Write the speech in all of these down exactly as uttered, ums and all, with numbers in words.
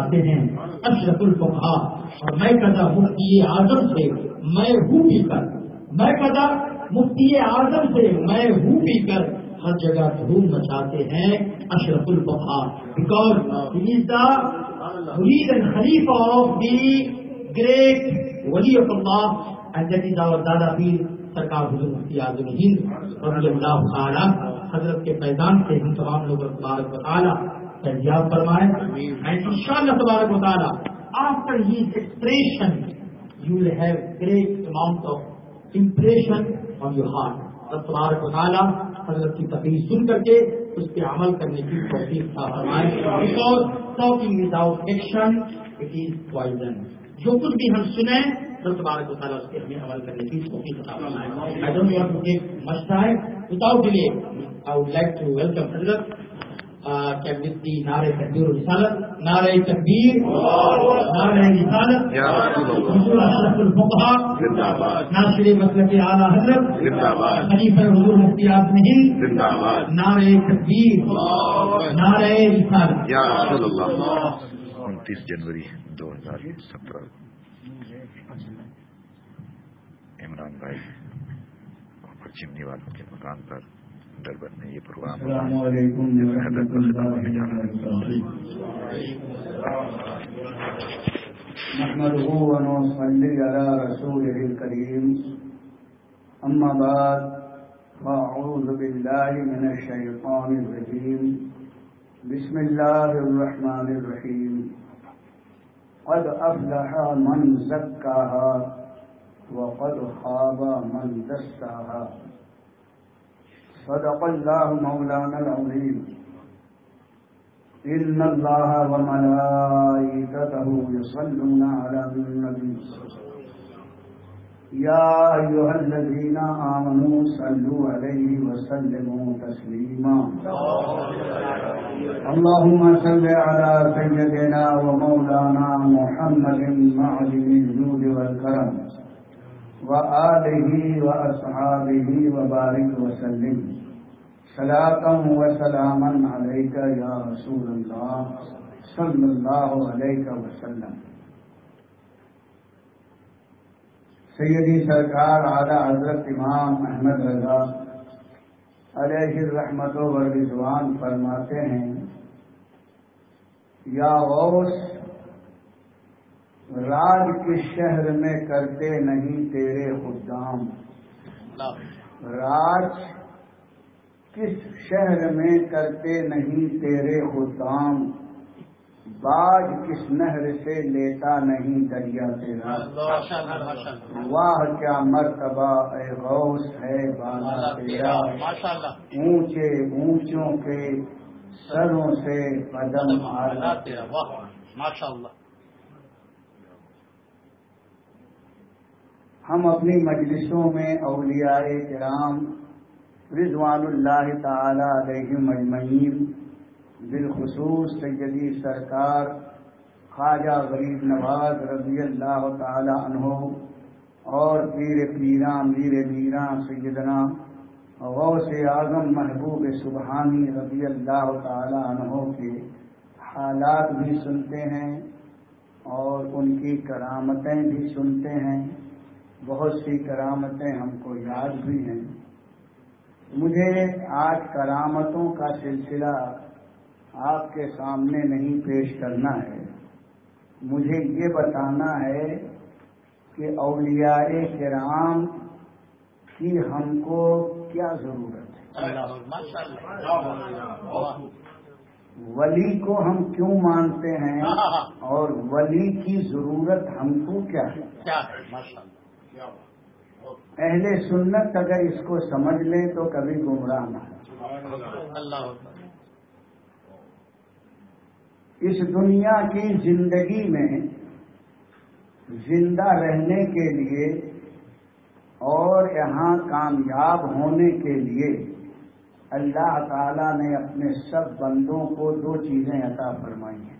مچاتے ہیں اشرف الفقہا، اور میں کہتا مفتی اعظم سے میں ہوں پی کر، میں کہتا مفتی اعظم سے میں ہوں پی کر ہر جگہ دھوم مچاتے ہیں اشرف الفقہا، بیکاز ہی از دا مرید اینڈ خلیفہ آف دی گریٹ ولی of Allah, and that is our دادا پیر سرکار حضور مفتی اعظم ہند رضی اللہ تعالی حضرت کے فیضان سے ہم تمام لوگ تبارک و تعالی فیضیاب فرمائے. اینڈ انشاءاللہ تبارک و تعالی after his expression you will have great amount of impression on your heart. تبارک و تعالی حضرت کی تقریر سن کر کے اس پہ عمل کرنے کی توفیق عطا فرمائے. Because talking without action it is poison. جو کچھ بھی ہم سنیں تبارک و تعالیٰ اس کے ہمیں عمل کرنے کی توفیق عطا فرمائے. I don't want to take much time. Without delay, I would like to welcome Hazrat uh, can with the Nare Takbir Risalat, Nare Takbir, Nare Risalat, Huzur Ashraf al-Fuqaha, Nasir Maslak Ala Hazrat, Khalifa Huzur Mufti Aazam Hind, Nare Takbir, Nare Risalat. Ya Rasulullah. انتیس جنوری دو ہزار سترہ عمران بھائی اور چمنی والوں کے مکان پر Durban میں یہ پروگرام. السلام علیکم ورحمۃ اللہ وبرکاتہ. نحمده ونصلي على رسوله الكريم. اما بعد فاعوذ بالله من الشيطان الرجيم. بسم الله الرحمن الرحيم. قد افلح من زكاها وقد خاب من دساها. صدق الله مولانا العظيم. ان الله وملائكته يصلون على النبي يا ايها الذين امنوا صلوا عليه وسلموا تسليما. اللهم صل على سيدنا ومولانا محمد معدن الجود والكرم وآله وأصحابه وبارك وسلم صلاة وسلاما عليك يا رسول الله صلى الله عليه وسلم. سیدی سرکار اعلیٰ حضرت امام احمد رضا علیہ الرحمت والرضوان فرماتے ہیں یا غوث راج کس شہر میں کرتے نہیں تیرے خدام. راج کس شہر میں کرتے نہیں تیرے خدام. باج کس نہر سے لیتا نہیں دریا تیرا. واہ کیا مرتبہ اے غوث ہے بالا تیرا. اونچے اونچوں کے سروں سے قدم آلا تیرا. ماشاءاللہ. ہم اپنی مجلسوں میں اولیاء کرام رضوان اللہ تعالی علیہم اجمعین بالخصوص سیدی سرکار خواجہ غریب نواز رضی اللہ تعالی عنہ اور پیر پیراں میر میراں سیدنا غوث اعظم محبوب سبحانی رضی اللہ تعالی عنہ کے حالات بھی سنتے ہیں اور ان کی کرامتیں بھی سنتے ہیں. بہت سی کرامتیں ہم کو یاد بھی ہیں. مجھے آج کرامتوں کا سلسلہ آپ کے سامنے نہیں پیش کرنا ہے. مجھے یہ بتانا ہے کہ اولیاء کرام کی ہم کو کیا ضرورت ہے. ولی کو ہم کیوں مانتے ہیں اور ولی کی ضرورت ہم کو کیا ہے. اہل سنت اگر اس کو سمجھ لیں تو کبھی گمراہ نہ ہو. اس دنیا کی زندگی میں زندہ رہنے کے لیے اور یہاں کامیاب ہونے کے لیے اللہ تعالی نے اپنے سب بندوں کو دو چیزیں عطا فرمائی ہیں.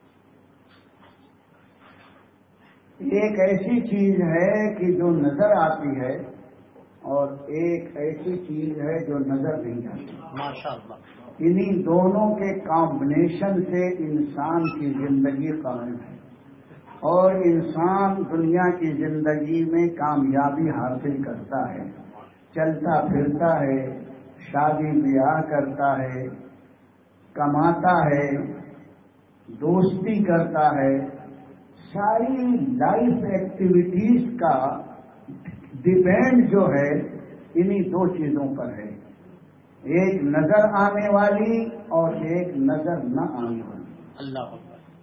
ایک ایسی چیز ہے کہ جو نظر آتی ہے اور ایک ایسی چیز ہے جو نظر نہیں آتی. ماشاءاللہ. انہی دونوں کے کمبینیشن سے انسان کی زندگی قائم ہے اور انسان دنیا کی زندگی میں کامیابی حاصل کرتا ہے، چلتا پھرتا ہے، شادی بیاہ کرتا ہے، کماتا ہے، دوستی کرتا ہے، ساری لائف ایکٹیویٹیز کا ڈیپینڈ جو ہے انہی دو چیزوں پر ہے، ایک نظر آنے والی اور ایک نظر نہ آنے والی۔ اللہ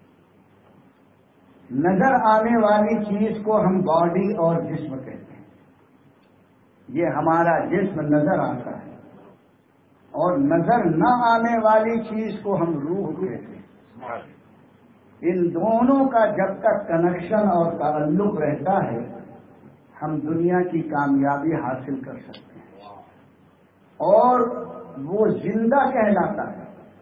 نظر آنے والی چیز کو ہم باڈی اور جسم کہتے ہیں، یہ ہمارا جسم نظر آتا ہے، اور نظر نہ آنے والی چیز کو ہم روح کہتے ہیں۔ ان دونوں کا جب تک کنیکشن اور تعلق رہتا ہے ہم دنیا کی کامیابی حاصل کر سکتے ہیں، اور وہ زندہ کہلاتا ہے۔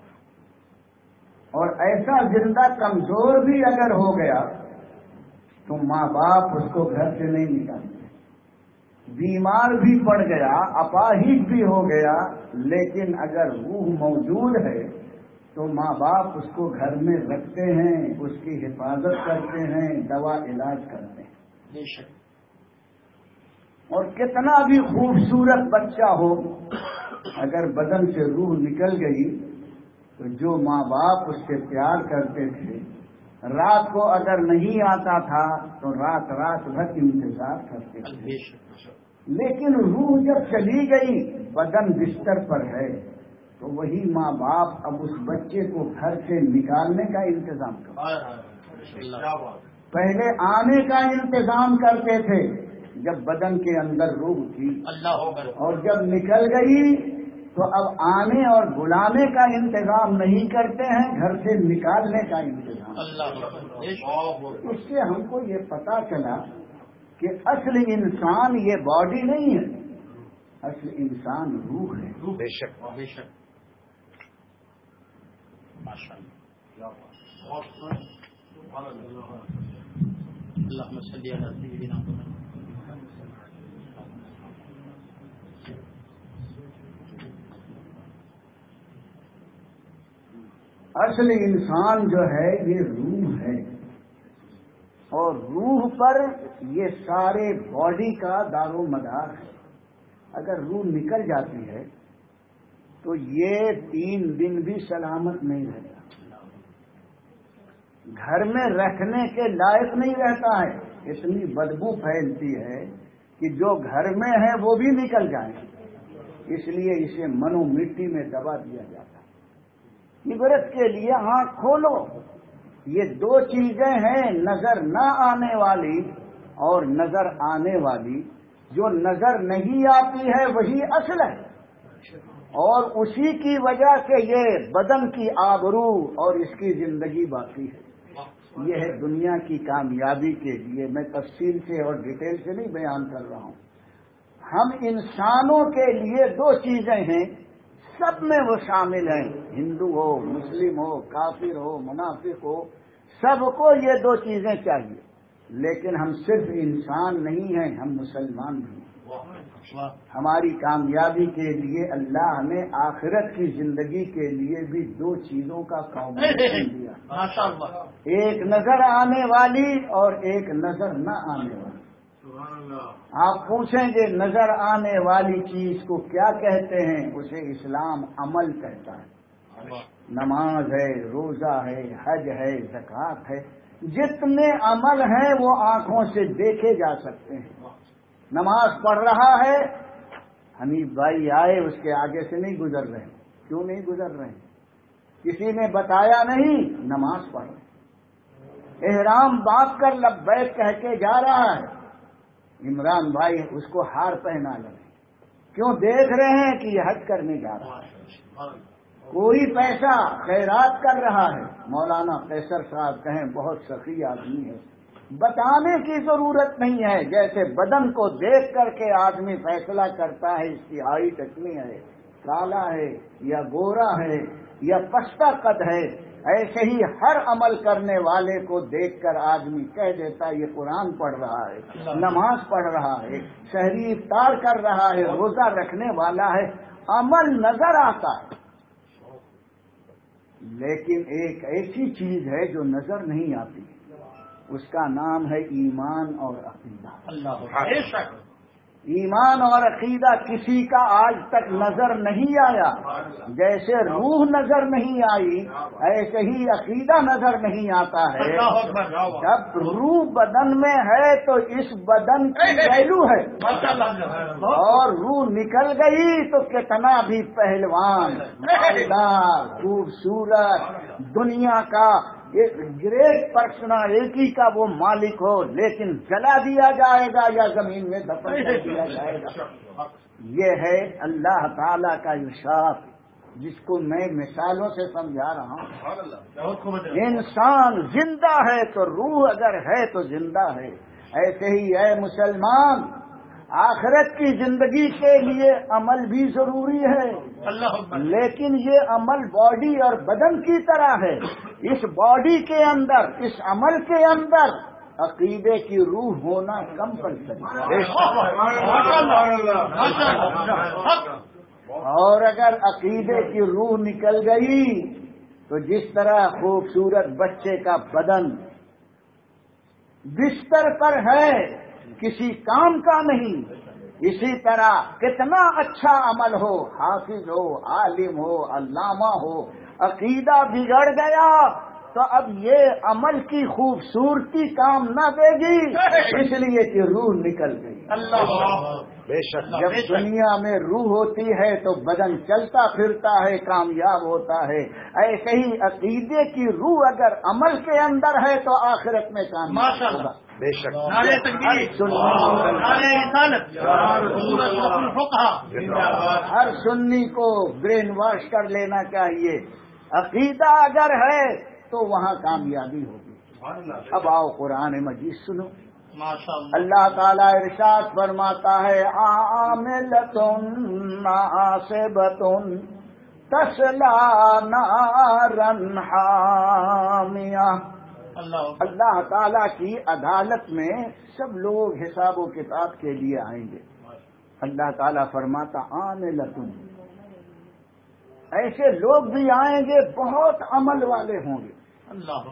اور ایسا زندہ کمزور بھی اگر ہو گیا تو ماں باپ اس کو گھر سے نہیں نکالتے، بیمار بھی پڑ گیا، اپاہج بھی ہو گیا، لیکن اگر روح موجود ہے تو ماں باپ اس کو گھر میں رکھتے ہیں، اس کی حفاظت کرتے ہیں، دوا علاج کرتے ہیں۔ بے شک۔ اور کتنا بھی خوبصورت بچہ ہو، اگر بدن سے روح نکل گئی تو جو ماں باپ اس سے پیار کرتے تھے، رات کو اگر نہیں آتا تھا تو رات رات بھر انتظار کرتے تھے، لیکن روح جب چلی گئی، بدن بستر پر ہے، تو وہی ماں باپ اب اس بچے کو گھر سے نکالنے کا انتظام کرتے، پہلے آنے کا انتظام کرتے تھے جب بدن کے اندر روح تھی، اور جب نکل گئی تو اب آنے اور بلانے کا انتظام نہیں کرتے ہیں، گھر سے نکالنے کا انتظام۔ اس سے ہم کو یہ پتا چلا کہ اصل انسان یہ باڈی نہیں ہے، اصل انسان روح ہے۔ بے شک بے شک۔ اللهم صل على سيدنا محمد۔ اصل انسان جو ہے یہ روح ہے، اور روح پر یہ سارے باڈی کا دار و مدار ہے۔ اگر روح نکل جاتی ہے تو یہ تین دن بھی سلامت نہیں رہتا، گھر میں رکھنے کے لائق نہیں رہتا ہے، اتنی بدبو پھیلتی ہے کہ جو گھر میں ہے وہ بھی نکل جائے، اس لیے اسے منو مٹی میں دبا دیا جاتا ہے۔ عبرت کے لیے آنکھ کھولو، یہ دو چیزیں ہیں، نظر نہ آنے والی اور نظر آنے والی۔ جو نظر نہیں آتی ہے وہی اصل ہے، اور اسی کی وجہ سے یہ بدن کی آبرو اور اس کی زندگی باقی ہے۔ یہ ہے دنیا کی کامیابی کے لیے، میں تفصیل سے اور ڈیٹیل سے نہیں بیان کر رہا ہوں۔ ہم انسانوں کے لیے دو چیزیں ہیں، سب میں وہ شامل ہیں، ہندو ہو، مسلم ہو، کافر ہو، منافق ہو، سب کو یہ دو چیزیں چاہیے، لیکن ہم صرف انسان نہیں ہیں، ہم مسلمان بھی ہیں۔ ہماری کامیابی کے لیے اللہ نے آخرت کی زندگی کے لیے بھی دو چیزوں کا کمبینیشن دیا، ایک نظر آنے والی اور ایک نظر نہ آنے والی۔ آپ پوچھیں گے نظر آنے والی چیز کو کیا کہتے ہیں؟ اسے اسلام عمل کہتا ہے، نماز ہے، روزہ ہے، حج ہے، زکوٰۃ ہے، جتنے عمل ہیں وہ آنکھوں سے دیکھے جا سکتے ہیں۔ نماز پڑھ رہا ہے، حنیف بھائی آئے اس کے آگے سے نہیں گزر رہے، کیوں نہیں گزر رہے؟ کسی نے بتایا نہیں، نماز پڑھ رہے۔ احرام باندھ کر لبیک کہہ کے جا رہا ہے، عمران بھائی اس کو ہار پہنا لگے، کیوں؟ دیکھ رہے ہیں کہ یہ حج کرنے جا رہا ہے۔ کوئی پیسہ خیرات کر رہا ہے، مولانا قیصر صاحب کہیں بہت سخی آدمی ہے، بتانے کی ضرورت نہیں ہے، جیسے بدن کو دیکھ کر کے آدمی فیصلہ کرتا ہے اس کی ہائٹ اتنی ہے، کالا ہے یا گورا ہے یا پستہ قد ہے، ایسے ہی ہر عمل کرنے والے کو دیکھ کر آدمی کہہ دیتا ہے یہ قرآن پڑھ رہا ہے، نماز پڑھ رہا ہے، سحری افطار کر رہا ہے، روزہ رکھنے والا ہے۔ عمل نظر آتا ہے، لیکن ایک ایسی چیز ہے جو نظر نہیں آتی، اس کا نام ہے ایمان اور عقیدہ۔ اللہ ایمان اور عقیدہ کسی کا آج تک نظر نہیں آیا، جیسے روح نظر نہیں آئی ایسے ہی عقیدہ نظر نہیں آتا ہے۔ جب روح بدن میں ہے تو اس بدن کی ویلو ہے، اور روح نکل گئی تو کتنا بھی پہلوان، مالدار، خوبصورت، دنیا کا ایک گریٹ پرسنالٹی کا وہ مالک ہو، لیکن جلا دیا جائے گا یا زمین میں دفن کر دیا جائے گا۔ یہ ہے اللہ تعالی کا ارشاد، جس کو میں مثالوں سے سمجھا رہا ہوں۔ انسان زندہ ہے تو روح اگر ہے تو زندہ ہے، ایسے ہی ہے مسلمان، آخرت کی زندگی کے لیے عمل بھی ضروری ہے، لیکن یہ عمل باڈی اور بدن کی طرح ہے۔ اس باڈی کے اندر، اس عمل کے اندر عقیدے کی روح ہونا کمپلسری ہے، اور اگر عقیدے کی روح نکل گئی تو جس طرح خوبصورت بچے کا بدن بستر پر ہے کسی کام کا نہیں، اسی طرح کتنا اچھا عمل ہو، حافظ ہو، عالم ہو، علامہ ہو، عقیدہ بگڑ گیا تو اب یہ عمل کی خوبصورتی کام نہ دے گی، اس لیے کہ روح نکل گئی۔ بے شک جب دنیا میں روح ہوتی ہے تو بدن چلتا پھرتا ہے، کامیاب ہوتا ہے۔ ایسے ہی عقیدے کی روح اگر عمل کے اندر ہے تو آخرت میں کامیاب ہوگا۔ بے شک ہر سنی کو برین واش کر لینا چاہیے، عقیدہ اگر ہے تو وہاں کامیابی ہوگی۔ اب آؤ قرآن مجید سنو، اللہ تعالیٰ ارشاد فرماتا ہے عاملۃ ناصبۃ تصلیٰ نارا حامیہ۔ اللہ تعالیٰ کی عدالت میں سب لوگ حساب و کتاب کے لیے آئیں گے۔ اللہ تعالیٰ فرماتا عاملۃ، ایسے لوگ بھی آئیں گے بہت عمل والے ہوں گے۔ اللہ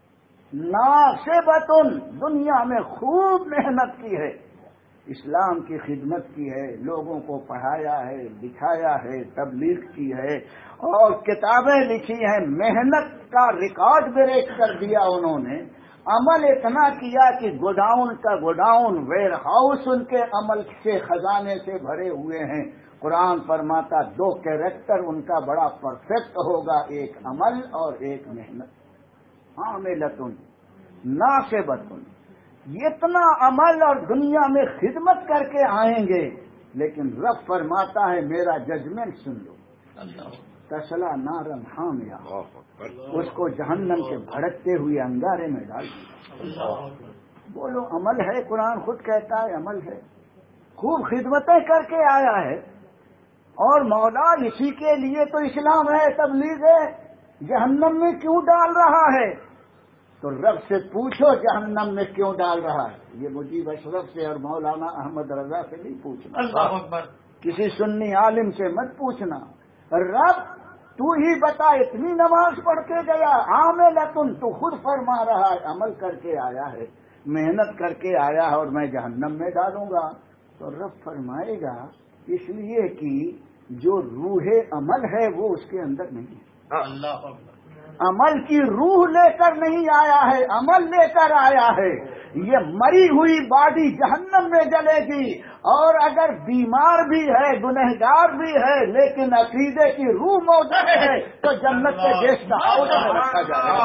ناصبۃ، دنیا میں خوب محنت کی ہے، اسلام کی خدمت کی ہے، لوگوں کو پڑھایا ہے، دکھایا ہے، تبلیغ کی ہے اور کتابیں لکھی ہیں، محنت کا ریکارڈ بریک کر دیا انہوں نے۔ عمل اتنا کیا کہ گوڈاؤن کا گوڈاؤن، ویئر ہاؤس ان کے عمل سے خزانے سے بھرے ہوئے ہیں۔ قرآن فرماتا دو کیریکٹر ان کا بڑا پرفیکٹ ہوگا، ایک عمل اور ایک محنت۔ عاملۃ ناصبۃ، اتنا عمل اور دنیا میں خدمت کر کے آئیں گے، لیکن رب فرماتا ہے میرا ججمنٹ سن لو، تصلیٰ نارا حامیہ، اس کو جہنم کے بھڑکتے ہوئے انگارے میں ڈال دیا۔ بولو عمل ہے، قرآن خود کہتا ہے عمل ہے، خوب خدمتیں کر کے آیا ہے، اور مولا اسی کے لیے تو اسلام ہے، تبلیغ ہے، جہنم میں کیوں ڈال رہا ہے؟ تو رب سے پوچھو جہنم میں کیوں ڈال رہا ہے، یہ مجیب اشرف سے اور مولانا احمد رضا سے نہیں پوچھنا، اللہ اکبر، کسی سنی عالم سے مت پوچھنا، رب تو ہی بتا، اتنی نماز پڑھ کے گیا، عاملۃ، تو خود فرما رہا ہے عمل کر کے آیا ہے، محنت کر کے آیا ہے اور میں جہنم میں ڈالوں گا؟ تو رب فرمائے گا اس لیے کہ جو روح عمل ہے وہ اس کے اندر نہیں ہے، اللہ اکبر، عمل کی روح لے کر نہیں آیا ہے، عمل لے کر آیا ہے۔ یہ مری ہوئی باڈی جہنم میں جلے گی، اور اگر بیمار بھی ہے، گنہگار بھی ہے، لیکن عقیدے کی روح موجود ہے تو جنت کے گیسٹ ہاؤس میں رکھا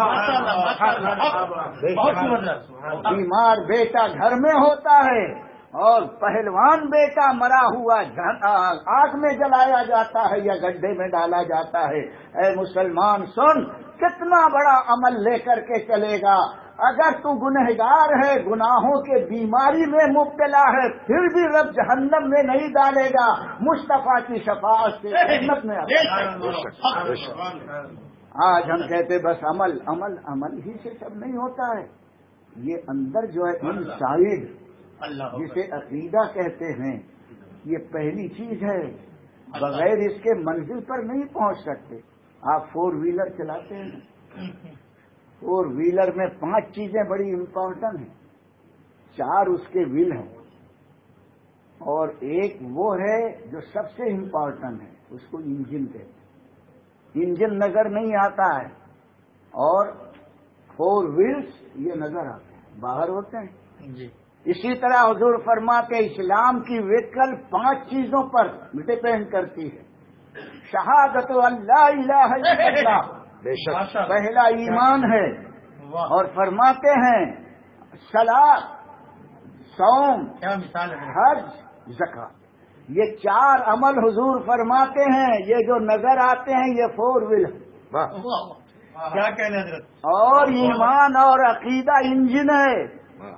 جائے گا۔ بیمار بیٹا گھر میں ہوتا ہے اور پہلوان بیٹا مرا ہوا آگ میں جلایا جاتا ہے یا گڈھے میں ڈالا جاتا ہے۔ اے مسلمان سن، کتنا بڑا عمل لے کر کے چلے گا، اگر تو گنہگار ہے، گناہوں کے بیماری میں مبتلا ہے، پھر بھی رب جہنم میں نہیں ڈالے گا، مصطفیٰ کی شفاعت سے جنت میں آج ہم کہتے بس عمل عمل عمل ہی سے سب نہیں ہوتا ہے، یہ اندر جو ہے ان سائڈ جسے عقیدہ کہتے ہیں، یہ پہلی چیز ہے، بغیر اس کے منزل پر نہیں پہنچ سکتے۔ آپ فور ویلر چلاتے ہیں نا، فور ویلر میں پانچ چیزیں بڑی امپورٹنٹ ہیں. چار اس کے ویل ہیں اور ایک وہ ہے جو سب سے امپورٹنٹ ہے، اس کو انجن کہتے ہیں. انجن نظر نہیں آتا ہے اور فور ویلز یہ نظر آتے ہیں، باہر ہوتے ہیں. جی. اسی طرح حضور فرماتے اسلام کی ویکل پانچ چیزوں پر ڈپینڈ کرتی ہے. شہادت اللہ الہ الا اللہ، بے شک پہلا ایمان ہے. اور فرماتے ہیں صلاۃ، صوم، کیا مثال ہے. حج، زکات، یہ چار عمل حضور فرماتے ہیں یہ جو نظر آتے ہیں یہ فور ویل ہے. کیا کہنا حضرت. اور ایمان اور عقیدہ انجن ہے. واہ.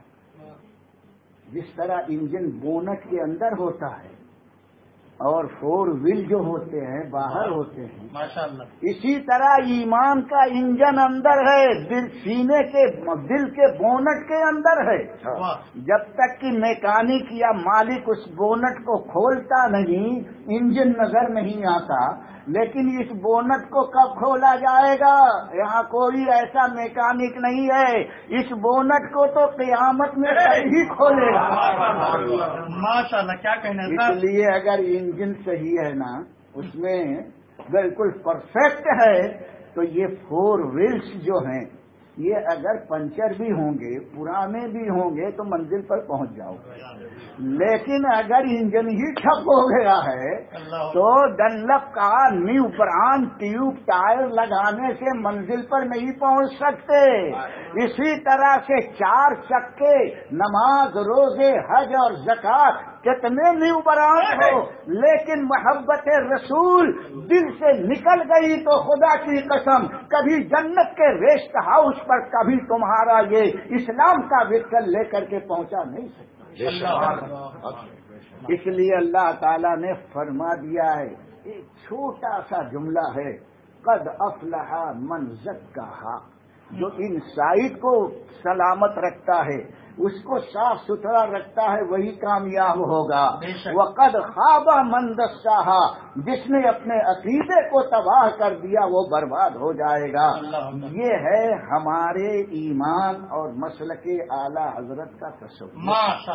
جس طرح انجن بونٹ کے اندر ہوتا ہے اور فور ویل جو ہوتے ہیں باہر ہوتے ہیں، ماشاء اللہ. اسی طرح ایمان کا انجن اندر ہے، دل سینے کے دل کے بونٹ کے اندر ہے. واہ. جب تک کہ میکینک یا مالک اس بونٹ کو کھولتا نہیں انجن نظر نہیں آتا. لیکن اس بونٹ کو کب کھولا جائے گا؟ یہاں کوئی ایسا میکینک نہیں ہے. اس بونٹ کو تو قیامت میں ہی کھولے گا. ماشاء اللہ. کیا کہنا ہے. اس لیے اگر انجن صحیح ہے نا، اس میں بالکل پرفیکٹ ہے، تو یہ فور ویلز جو ہیں یہ اگر پنچر بھی ہوں گے، پرانے بھی ہوں گے تو منزل پر پہنچ جاؤ گے. لیکن اگر انجن ہی ٹھپ ہو گیا ہے تو ڈنلپ کا نیو برانڈ ٹیوب ٹائر لگانے سے منزل پر نہیں پہنچ سکتے. اسی طرح سے چار چکے نماز، روزے، حج اور زکات کتنے نیو برانڈ ہو، لیکن محبت رسول دل سے نکل گئی تو خدا کی قسم کبھی جنت کے ریسٹ ہاؤس پر کبھی تمہارا یہ اسلام کا ویکل لے کر کے پہنچا نہیں سکتا. اس لیے اللہ تعالیٰ نے فرما دیا ہے، ایک چھوٹا سا جملہ ہے، قد افلح من زکاہا. جو ان سائٹ کو سلامت رکھتا ہے، اس کو صاف ستھرا رکھتا ہے، وہی کامیاب ہوگا. وقد خواب من دساہا، جس نے اپنے عقیدے کو تباہ کر دیا وہ برباد ہو جائے گا. یہ ہے ہمارے ایمان اور مسلک اعلی حضرت کا تصور.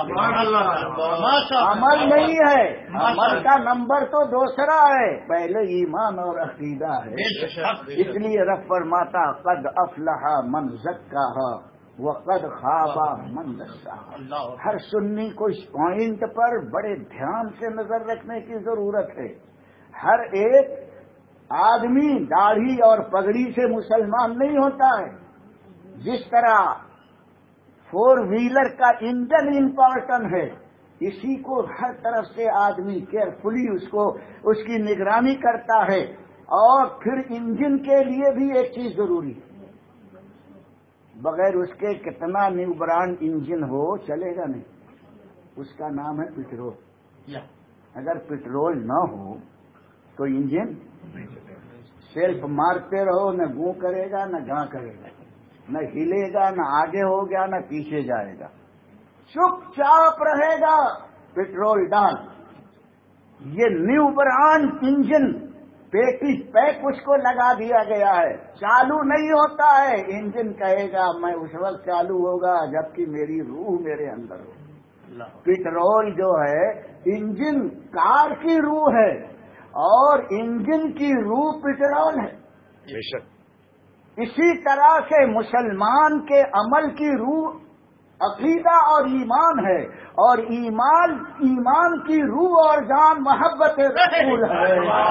عمل نہیں ہے، عمل کا نمبر تو دوسرا ہے، پہلے ایمان اور عقیدہ ہے. اس لیے رب فرماتا قد افلح من زکاہا وقد خواب من دساہا. ہر سنی کو اس پوائنٹ پر بڑے دھیان سے نظر رکھنے کی ضرورت ہے. ہر ایک آدمی داڑھی اور پگڑی سے مسلمان نہیں ہوتا ہے. جس طرح فور ویلر کا انجن امپورٹنٹ ہے، اسی کو ہر طرف سے آدمی کیئرفلی اس کو اس کی نگرانی کرتا ہے. اور پھر انجن کے لیے بھی ایک چیز ضروری ہے، بغیر اس کے کتنا نیو برانڈ انجن ہو چلے گا نہیں. اس کا نام ہے پیٹرول. اگر پیٹرول نہ ہو تو انجن سیلف مارتے رہو، نہ گوں کرے گا نہ گاں کرے گا، نہ ہلے گا نہ آگے ہو گیا نہ پیچھے جائے گا، چپ چاپ رہے گا. پیٹرول ڈال. یہ نیو برانڈ انجن پیٹی پیک اس کو لگا دیا گیا ہے، چالو نہیں ہوتا ہے. انجن کہے گا میں اس وقت چالو ہوگا جبکہ میری روح میرے اندر ہو. پیٹرول جو ہے انجن کار کی روح ہے اور انجن کی روح پیٹرول ہے. بے شک. اسی طرح سے مسلمان کے عمل کی روح عقیدہ اور ایمان ہے، اور ایمان ایمان کی روح اور جان محبت رسول ہے.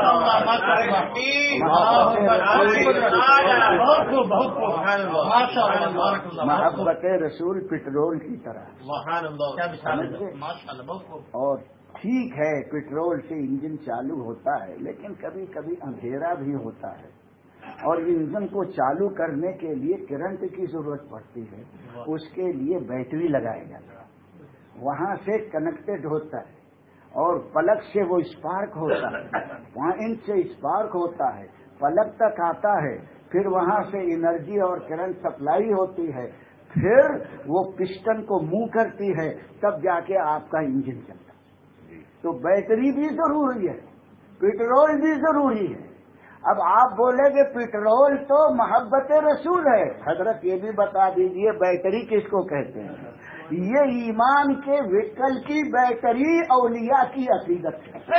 محبت رسول پیٹرول کی طرح. اور ٹھیک ہے پیٹرول سے انجن چالو ہوتا ہے، لیکن کبھی کبھی اندھیرا بھی ہوتا ہے اور انجن کو چالو کرنے کے لیے کرنٹ کی ضرورت پڑتی ہے. اس کے لیے بیٹری لگایا جاتا ہے، وہاں سے کنیکٹڈ ہوتا ہے اور پلک سے وہ اسپارک ہوتا ہے، پوائنٹ سے اسپارک ہوتا ہے، پلک تک آتا ہے، پھر وہاں سے انرجی اور کرنٹ سپلائی ہوتی ہے، پھر وہ پسٹن کو موو کرتی ہے، تب جا کے آپ کا انجن چلتا ہے. تو بیٹری بھی ضروری ہے، پیٹرول بھی ضروری ہے. اب آپ بولے کہ پیٹرول تو محبت رسول ہے، حضرت یہ بھی بتا دیجئے بیٹری کس کو کہتے ہیں؟ یہ ایمان کے وہیکل کی بیٹری اولیاء کی عقیدت ہے۔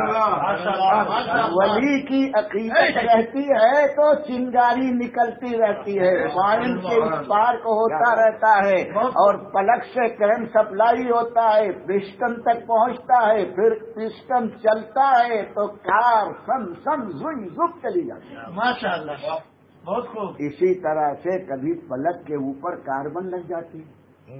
ولی کی عقیدت رہتی ہے تو چنگاری نکلتی رہتی ہے، مائن کے اس پار کو ہوتا رہتا ہے، اور پلک سے کرنٹ سپلائی ہوتا ہے، پسٹن تک پہنچتا ہے، پھر پسٹن چلتا ہے تو کار سم سم زن زب چلی جاتی ہے۔ ماشاء اللہ، بہت خوب۔ اسی طرح سے کبھی پلک کے اوپر کاربن لگ جاتی ہے،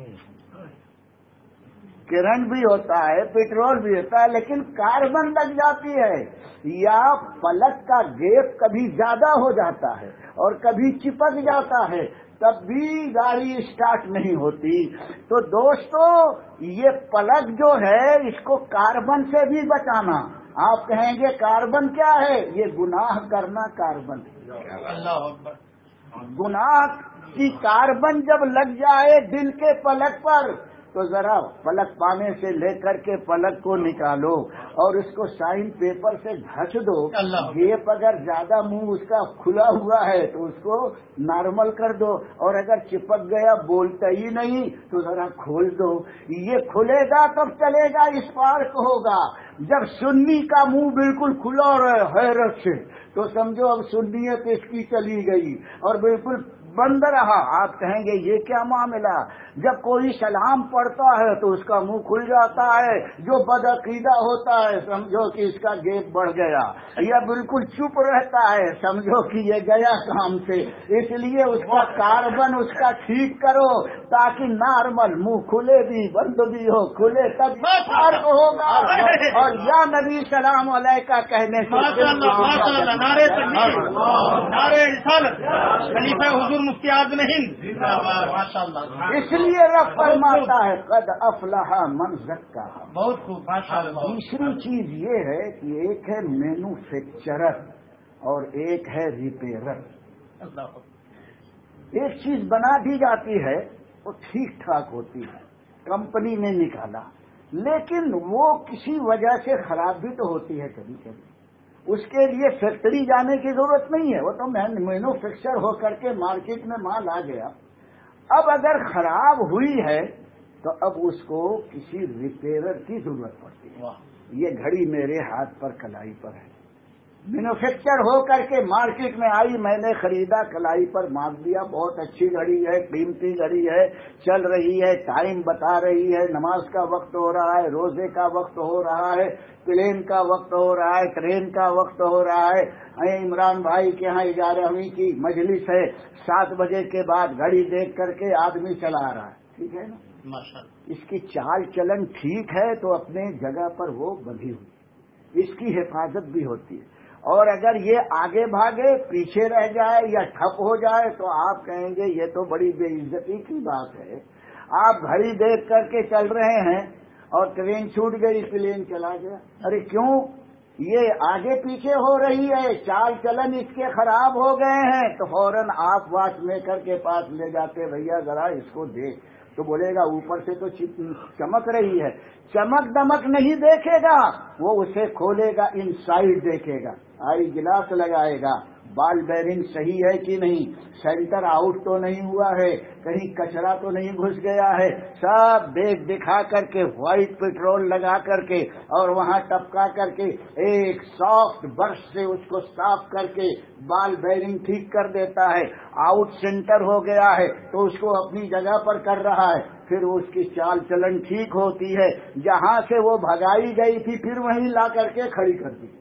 کرنٹ بھی ہوتا ہے، پیٹرول بھی ہوتا ہے، لیکن کاربن لگ جاتی ہے، یا پلک کا گیپ کبھی زیادہ ہو جاتا ہے اور کبھی چپک جاتا ہے، تب بھی گاڑی اسٹارٹ نہیں ہوتی۔ تو دوستو یہ پلک جو ہے اس کو کاربن سے بھی بچانا۔ آپ کہیں گے کاربن کیا ہے؟ یہ گناہ کرنا کاربن ہے۔ اللہ اکبر۔ گناہ کی کاربن جب لگ جائے دل کے پلک پر تو ذرا پلک پانے سے لے کر کے پلک کو نکالو اور اس کو سائن پیپر سے گھس دو۔ گیپ اگر زیادہ منہ اس کا کھلا ہوا ہے تو اس کو نارمل کر دو، اور اگر چپک گیا بولتا ہی نہیں تو ذرا کھول دو۔ یہ کھلے گا تب چلے گا، اس پارک ہوگا۔ جب سنی کا منہ بالکل کھلا رہے حیرت سے تو سمجھو اب سنیت اس کی چلی گئی، اور بالکل بند رہا۔ آپ کہیں گے یہ کیا معاملہ؟ جب کوئی سلام پڑھتا ہے تو اس کا منہ کھل جاتا ہے، جو بدعقیدہ ہوتا ہے سمجھو کہ اس کا گیپ بڑھ گیا، یا بالکل چپ رہتا ہے سمجھو کہ یہ گیا کام سے۔ اس لیے اس کا کاربن اس کا ٹھیک کرو تاکہ نارمل منہ کھلے بھی بند بھی ہو، کھلے تب فرق ہوگا، اور یا نبی سلام علیکہ کہنے سے نعرے تکبیر، نعرے رسالت، خلیفہ حضور مفتی اعظم ہند، ماشاء اللہ۔ اس لیے رب فرماتا ہے قد افلح من زکاہا۔ بہت خوب، ماشاء اللہ۔ تیسری چیز یہ ہے کہ ایک ہے مینوفیکچرر اور ایک ہے ریپیرر۔ ایک چیز بنا دی جاتی ہے وہ ٹھیک ٹھاک ہوتی ہے، کمپنی نے نکالا، لیکن وہ کسی وجہ سے خراب بھی تو ہوتی ہے کبھی کبھی۔ اس کے لیے فیکٹری جانے کی ضرورت نہیں ہے، وہ تو مینوفیکچر ہو کر کے مارکیٹ میں مال آ گیا۔ اب اگر خراب ہوئی ہے تو اب اس کو کسی ریپیرر کی ضرورت پڑتی ہے۔ یہ گھڑی میرے ہاتھ پر کلائی پر ہے، مینوفیکچر ہو کر کے مارکیٹ میں آئی، میں نے خریدا، کلائی پر مار دیا، بہت اچھی گھڑی ہے، قیمتی گھڑی ہے، چل رہی ہے، ٹائم بتا رہی ہے، نماز کا وقت ہو رہا ہے، روزے کا وقت ہو رہا ہے، پلین کا وقت ہو رہا ہے، ٹرین کا وقت ہو رہا ہے۔ عمران بھائی کے ہاں گیارہویں کی مجلس ہے، سات بجے کے بعد گھڑی دیکھ کر کے آدمی چلا رہا ہے، ٹھیک ہے نا؟ اس کی چال چلن ٹھیک ہے تو اپنے جگہ پر وہ بندھی ہوئی، اس کی حفاظت بھی ہوتی ہے۔ اور اگر یہ آگے بھاگے، پیچھے رہ جائے یا ٹھپ ہو جائے تو آپ کہیں گے یہ تو بڑی بے عزتی کی بات ہے۔ آپ گھڑی دیکھ کر کے چل رہے ہیں اور ٹرین چھوٹ گئی، پلین چلا گیا، ارے کیوں؟ یہ آگے پیچھے ہو رہی ہے، چال چلن اس کے خراب ہو گئے ہیں، تو فوراً آپ واچ میکر کے پاس لے جاتے، بھیا ذرا اس کو دیکھ، تو بولے گا اوپر سے تو چمک رہی ہے، چمک دمک نہیں دیکھے گا، وہ اسے کھولے گا، ان سائڈ دیکھے گا، آئی گلاس لگائے گا، بال بیرنگ صحیح ہے کہ نہیں، سینٹر آؤٹ تو نہیں ہوا ہے، کہیں کچرا تو نہیں گھس گیا ہے، سب دیکھ دکھا کر کے وائٹ پیٹرول لگا کر کے اور وہاں ٹپکا کر کے ایک سافٹ برش سے اس کو صاف کر کے بال بیرنگ ٹھیک کر دیتا ہے۔ آؤٹ سینٹر ہو گیا ہے تو اس کو اپنی جگہ پر کر رہا ہے، پھر اس کی چال چلن ٹھیک ہوتی ہے، جہاں سے وہ بھگائی گئی تھی پھر وہیں لا کر کے کھڑی کر دی۔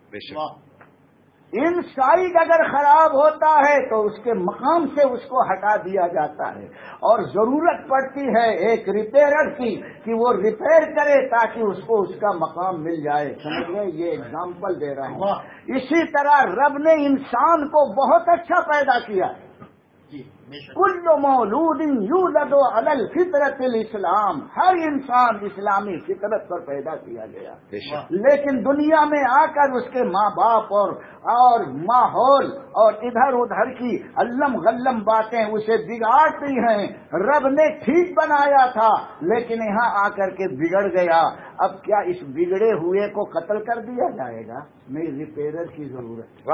ان سائڈ اگر خراب ہوتا ہے تو اس کے مقام سے اس کو ہٹا دیا جاتا ہے، اور ضرورت پڑتی ہے ایک ریپیرر کی کہ وہ ریپیئر کرے تاکہ اس کو اس کا مقام مل جائے۔ سمجھ گئے؟ یہ ایگزامپل دے رہا ہوں۔ اسی طرح رب نے انسان کو بہت اچھا پیدا کیا ہے۔ کل مولود یولد علی الفطرۃ الاسلام، ہر انسان اسلامی فطرت پر پیدا کیا گیا، لیکن دنیا میں آ کر اس کے ماں باپ اور اور ماحول اور ادھر ادھر کی علم غلم باتیں اسے بگاڑتی ہیں۔ رب نے ٹھیک بنایا تھا لیکن یہاں آ کر کے بگڑ گیا، اب کیا اس بگڑے ہوئے کو قتل کر دیا جائے گا؟ نہیں، ریپیرر کی ضرورت ہے۔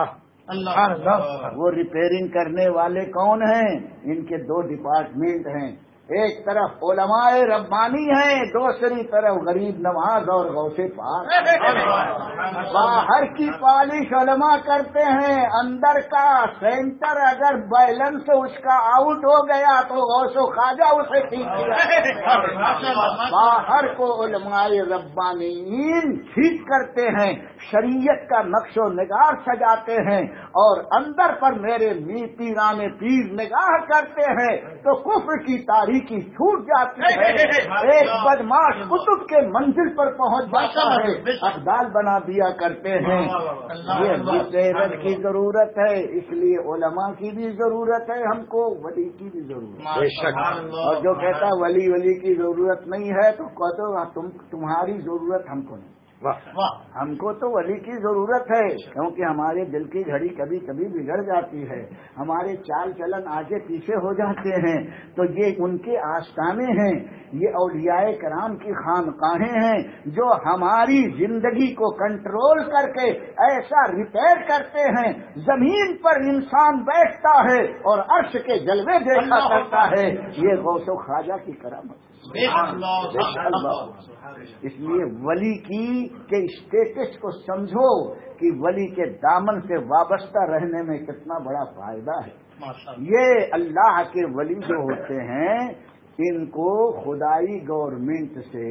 اللہ وہ ریپیئرنگ کرنے والے کون ہیں؟ ان کے دو ڈپارٹمنٹ ہیں، ایک طرف علماء ربانی ہیں، دوسری طرف غریب نواز اور غوث پاک۔ باہر کی پالش علماء کرتے ہیں، اندر کا سینٹر اگر بیلنس اس کا آؤٹ ہو گیا تو غوث و خواجہ اسے ٹھیک کیا۔ باہر کو علماء ربانیین ٹھیک کرتے ہیں، شریعت کا نقش و نگار سجاتے ہیں، اور اندر پر میرے می پیران پیر نگاہ کرتے ہیں تو کفر کی تاریخی چھوٹ جاتی ہے۔ ایک بدماش کتب کے منزل پر پہنچ جاتا ہے، ابدال بنا دیا کرتے ہیں۔ یہ ریپیئر کی ضرورت ہے، اس لیے علماء کی بھی ضرورت ہے، ہم کو ولی کی بھی ضرورت ہے۔ اور جو کہتا ہے ولی ولی کی ضرورت نہیں ہے تو کہتے ہو تم تمہاری ضرورت ہم کو نہیں، ہم کو تو ولی کی ضرورت ہے، کیونکہ ہمارے دل کی گھڑی کبھی کبھی بگڑ جاتی ہے، ہمارے چال چلن آگے پیچھے ہو جاتے ہیں، تو یہ ان کے آستانے ہیں، یہ اولیاء کرام کی خانقاہیں ہیں جو ہماری زندگی کو کنٹرول کر کے ایسا ریپیئر کرتے ہیں، زمین پر انسان بیٹھتا ہے اور عرش کے جلوے دیکھا کرتا ہے۔ یہ غوث و خواجہ کی کرامت۔ اس لیے ولی کی کے اسٹیٹس کو سمجھو کہ ولی کے دامن سے وابستہ رہنے میں کتنا بڑا فائدہ ہے۔ یہ اللہ کے ولی جو ہوتے ہیں ان کو خدائی گورنمنٹ سے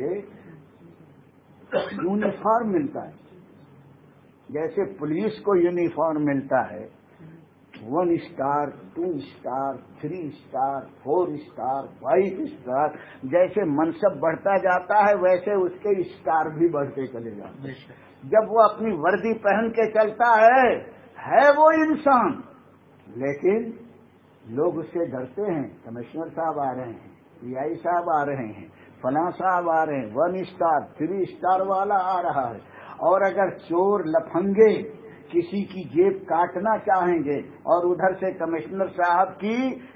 یونیفارم ملتا ہے، جیسے پولیس کو یونیفارم ملتا ہے، one star, two star, three star, four star, five star, جیسے منصب بڑھتا جاتا ہے ویسے اس کے اسٹار بھی بڑھتے چلے جاتے ہیں۔ جب وہ اپنی وردی پہن کے چلتا ہے ہے وہ انسان، لیکن لوگ اس سے ڈرتے ہیں، کمشنر صاحب آ رہے ہیں، پی آئی صاحب آ رہے ہیں، فلاں صاحب آ رہے ہیں، ون اسٹار تھری اسٹار والا آ رہا ہے۔ اور اگر چور لفنگے کسی کی جیب کاٹنا چاہیں گے اور ادھر سے کمشنر صاحب کی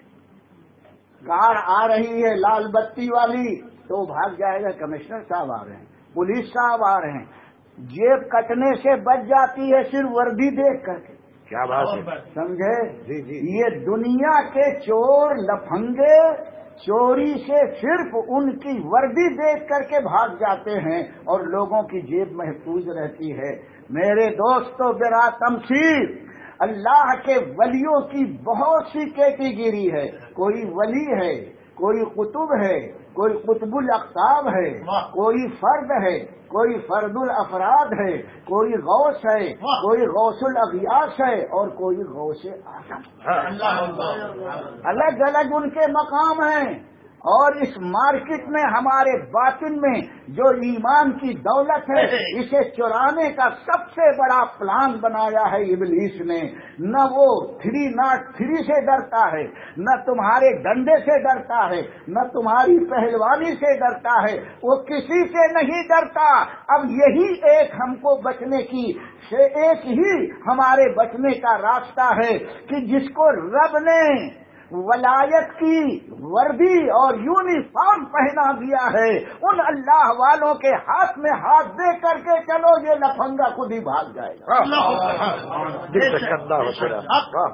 کار آ رہی ہے لال بتی والی تو بھاگ جائے گا، کمشنر صاحب آ رہے ہیں، پولیس صاحب آ رہے ہیں، جیب کٹنے سے بچ جاتی ہے صرف وردی دیکھ کر کے۔ کیا بات ہے، سمجھے؟ جی جی یہ دنیا کے چور لفنگے چوری سے صرف ان کی وردی دیکھ کر کے بھاگ جاتے ہیں اور لوگوں کی جیب محفوظ رہتی ہے۔ میرے دوستو برا تمثیل، اللہ کے ولیوں کی بہت سی کیٹیگری ہے، کوئی ولی ہے، کوئی قطب ہے، کوئی قطب الاقطاب ہے، کوئی فرد ہے، کوئی فرد الافراد ہے، کوئی غوث ہے، کوئی غوث الاغیاث ہے اور کوئی غوث اعظم۔ الگ الگ ان کے مقام ہیں، اور اس مارکیٹ میں ہمارے باطن میں جو ایمان کی دولت ہے اسے چرانے کا سب سے بڑا پلان بنایا ہے ابلیس نے۔ نہ وہ تھری ناٹ تھری سے ڈرتا ہے، نہ تمہارے ڈنڈے سے ڈرتا ہے، نہ تمہاری پہلوانی سے ڈرتا ہے، وہ کسی سے نہیں ڈرتا۔ اب یہی ایک ہم کو بچنے کی سے ایک ہی ہمارے بچنے کا راستہ ہے کہ جس کو رب نے ولایت کی وردی اور یونیفارم پہنا دیا ہے، ان اللہ والوں کے ہاتھ میں ہاتھ دے کر کے چلو، یہ لفنگا خود ہی بھاگ جائے گا۔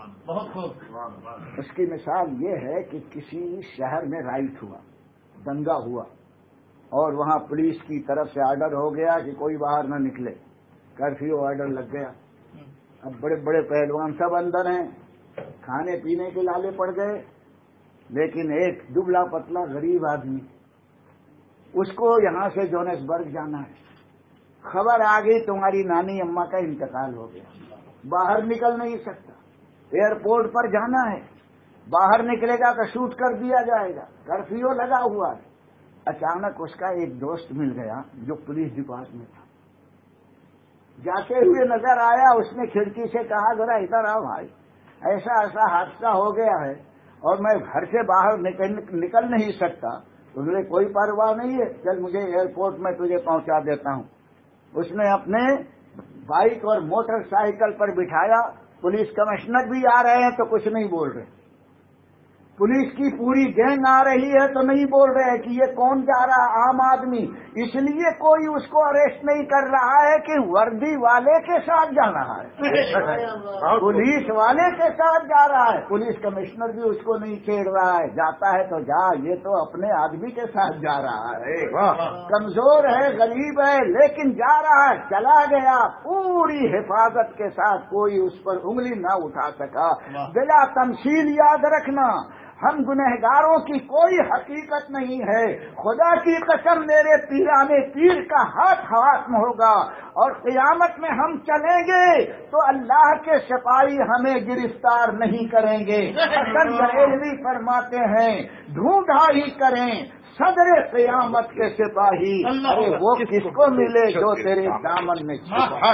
اس کی مثال یہ ہے کہ کسی شہر میں رائٹ ہوا، دنگا ہوا، اور وہاں پولیس کی طرف سے آرڈر ہو گیا کہ کوئی باہر نہ نکلے، کرفیو آرڈر لگ گیا۔ اب بڑے بڑے پہلوان سب اندر ہیں، کھانے پینے کے لالے پڑ گئے، لیکن ایک دبلا پتلا غریب آدمی، اس کو یہاں سے جونسبرگ جانا ہے، خبر آ گئی تمہاری نانی اماں کا انتقال ہو گیا، باہر نکل نہیں سکتا، ایئرپورٹ پر جانا ہے، باہر نکلے گا تو شوٹ کر دیا جائے گا، کرفیو لگا ہوا ہے۔ اچانک اس کا ایک دوست مل گیا جو پولیس ڈپارٹمنٹ میں تھا، جاتے ہوئے نظر آیا، اس نے کھڑکی سے کہا ذرا ادھر آؤ بھائی، ایسا ایسا حادثہ ہو گیا ہے اور میں گھر سے باہر نکل, نکل نہیں سکتا۔ اس نے کوئی پرواہ نہیں ہے، چل مجھے ایئرپورٹ میں تجھے پہنچا دیتا ہوں۔ اس نے اپنے بائک اور موٹر سائیکل پر بٹھایا، پولیس کمشنر بھی آ رہے ہیں تو کچھ نہیں بول رہے، पुलिस की पूरी गैंग आ रही है तो नहीं बोल रहे हैं कि ये कौन जा रहा है, आम आदमी, इसलिए कोई उसको अरेस्ट नहीं कर रहा है कि वर्दी वाले के साथ जा रहा है, पुलिस वाले के साथ जा रहा है। पुलिस कमिश्नर भी उसको नहीं छेड़ रहा है, जाता है तो जा, ये तो अपने आदमी के साथ जा रहा है, कमजोर है, गरीब है, लेकिन जा रहा है, चला गया, पूरी हिफाजत के साथ, कोई उस पर उंगली न उठा सका। बिला तमसील याद रखना, हम गुनहगारों की कोई हकीकत नहीं है। खुदा की कसम, मेरे पीराने पीर का हाथ हाथ में होगा और क़यामत में हम चलेंगे तो अल्लाह के सिपाही हमें गिरफ्तार नहीं करेंगे। हसन बरेलवी फरमाते हैं, ढूंढा ही करें सदरे क़यामत के सिपाही, अरे वो किसको मिले जो तेरे दामन में छुपा।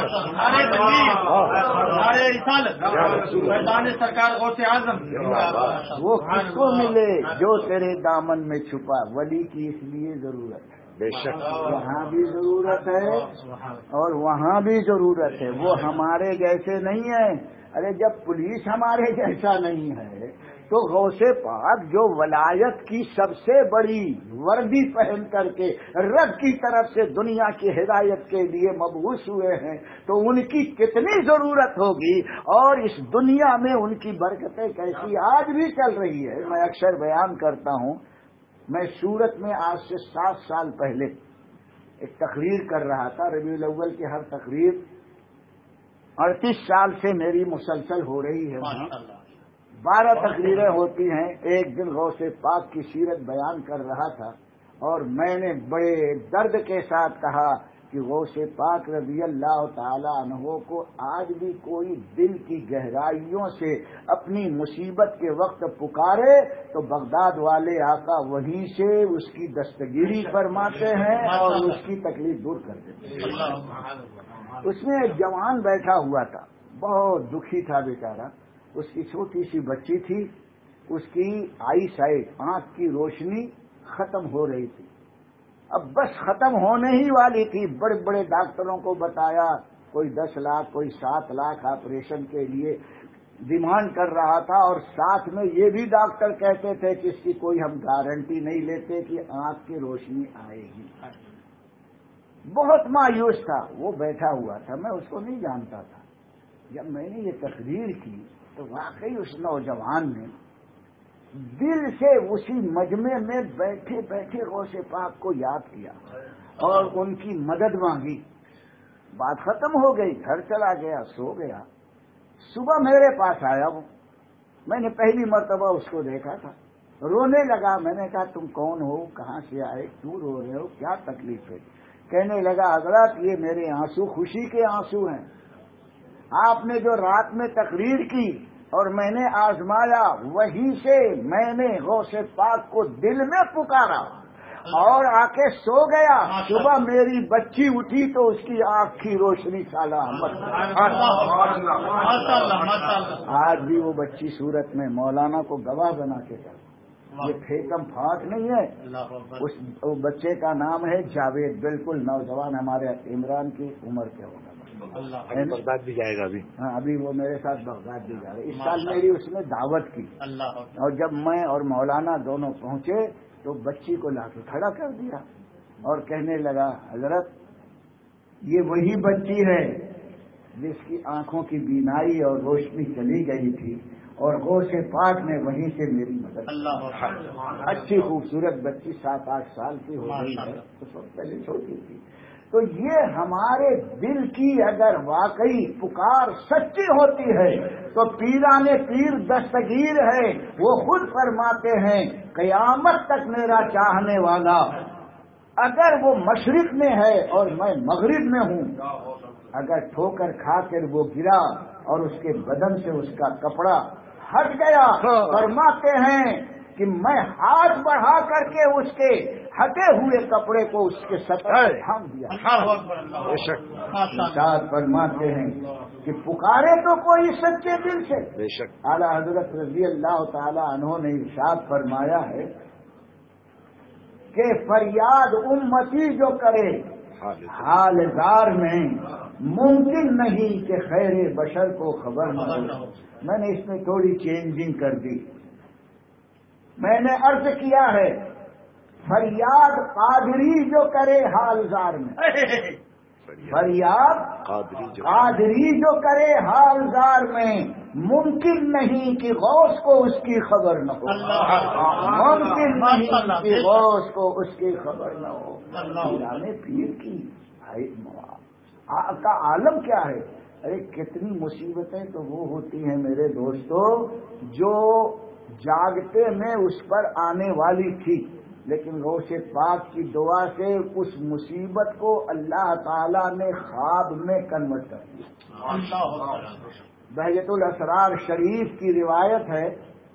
सरकार गौसे आज़म, वो किसको मिले जो तेरे दामन में छुपा। वली की इसलिए जरूरत है, बेशक यहाँ भी जरूरत है और वहाँ भी जरूरत है। वो हमारे जैसे नहीं है। अरे जब पुलिस हमारे जैसा नहीं है तो गौसे पाक जो वलायत की सबसे बड़ी वर्दी पहन करके रब की तरफ से दुनिया की हिदायत के लिए मबूस हुए हैं, तो उनकी कितनी जरूरत होगी और इस दुनिया में उनकी बरकतें कैसी आज भी चल रही है। मैं अक्सर बयान करता हूँ, मैं सूरत में आज से सात साल पहले एक तकरीर कर रहा था। रबीउल अव्वल की हर तकरीर अड़तीस साल से मेरी मुसलसल हो रही है, बारह तकरीरें होती हैं। एक दिन गौसे पाक की सीरत बयान कर रहा था और मैंने बड़े दर्द के साथ कहा कि गौसे पाक रज़ी अल्लाह ताला अन्हो को आज भी कोई दिल की गहराइयों से अपनी मुसीबत के वक्त पुकारे तो बगदाद वाले आका वहीं से उसकी दस्तगीरी फरमाते हैं और उसकी तकलीफ दूर कर देते हैं। उसमें एक जवान बैठा हुआ था, बहुत दुखी था बेचारा। उसकी छोटी सी बच्ची थी, उसकी आई साइट, आंख की रोशनी खत्म हो रही थी, अब बस खत्म होने ही वाली थी। बड़े बड़े डॉक्टरों को बताया, कोई दस लाख कोई सात लाख ऑपरेशन के लिए डिमांड कर रहा था और साथ में ये भी डॉक्टर कहते थे कि इसकी कोई हम गारंटी नहीं लेते कि आंख की रोशनी आएगी। बहुत मायूस था, वो बैठा हुआ था, मैं उसको नहीं जानता था। जब मैंने ये तकरीर की तो वाकई उस नौजवान ने दिल से उसी मजमे में बैठे बैठे गौसे पाक को याद किया और उनकी मदद मांगी। बात खत्म हो गई, घर चला गया, सो गया। सुबह मेरे पास आया वो, मैंने पहली मर्तबा उसको देखा था, रोने लगा। मैंने कहा तुम कौन हो, कहाँ से आए, क्यों रो रहे हो, क्या तकलीफ है। कहने लगा हज़रत ये मेरे आंसू खुशी के आंसू हैं। आपने जो रात में तकरीर की और मैंने आजमाया, वहीं से मैंने गौसे पाक को दिल में पुकारा और आके सो गया। सुबह मेरी बच्ची उठी तो उसकी आंख की रोशनी साला आज भी वो बच्ची सूरत में मौलाना को गवाह बना के चल, ये फेकम फाक नहीं है। उस बच्चे का नाम है जावेद, बिल्कुल नौजवान, हमारे इमरान की उम्र के होगा, बगदाद भी जाएगा अभी। हाँ अभी वो मेरे साथ बगदाद भी जा रहे। इस साल मेरी उसने दावत की और जब मैं और मौलाना दोनों पहुंचे तो बच्ची को लाके खड़ा कर दिया और कहने लगा हजरत ये वही बच्ची है जिसकी आंखों की बीनाई और रोशनी चली गई थी और गौसे पाक ने वहीं से मेरी मदद। अच्छी खूबसूरत बच्ची, सात आठ साल की हो गई है, उस वक्त पहले छोटी थी। तो ये हमारे दिल की अगर वाकई पुकार सच्ची होती है तो पीराने पीर दस्तगीर है, वो खुद फरमाते हैं क़यामत तक मेरा चाहने वाला अगर वो मशरिक में है और मैं मगरिब में हूँ, अगर ठोकर खा कर वो गिरा और उसके बदन से उसका कपड़ा हट गया, फरमाते हैं कि मैं हाथ बढ़ा करके उसके हटे हुए कपड़े को उसके सतर थाम दिया। बेशक फरमाते हैं कि पुकारे तो कोई सच्चे दिल से। बेशक आला हजरत रज़ी अल्लाह ताला अन्हो ने इरशाद फरमाया है कि फरियाद उम्मती जो करे हालदार में मुमकिन नहीं कि खैर बशर को खबर न हो। मैंने इसमें थोड़ी चेंजिंग कर दी। میں نے عرض کیا ہے فریاد قادری جو کرے حال زار میں، فریاد قادری جو کرے حال زار میں، ممکن نہیں کہ غوث کو اس کی خبر نہ ہو، ممکن نہیں کہ غوث کو اس کی خبر نہ ہو۔ پیرانے پیر کی کا عالم کیا ہے؟ ارے کتنی مصیبتیں تو وہ ہوتی ہیں میرے دوستو جو جاگتے میں اس پر آنے والی تھی، لیکن غوث پاک کی دعا سے اس مصیبت کو اللہ تعالی نے خواب میں کنورٹ کر دیا۔ بہجت الاسرار شریف کی روایت ہے